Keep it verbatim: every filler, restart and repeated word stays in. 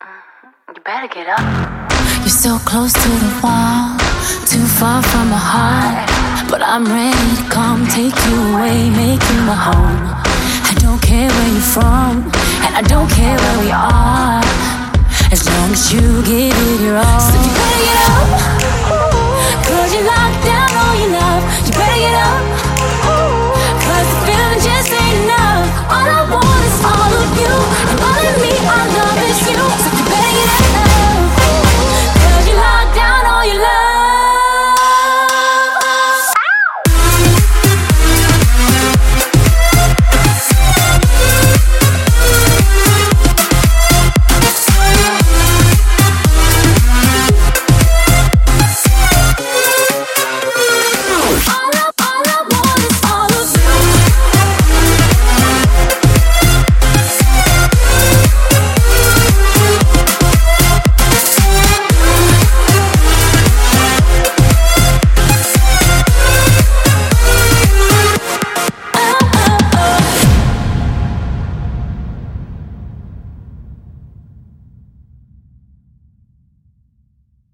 You better get up. You're so close to the wall, too far from my heart. But I'm ready to come, take you away, make you my home. I don't care where you're from, and I don't care where we are, as long as you give it your all. So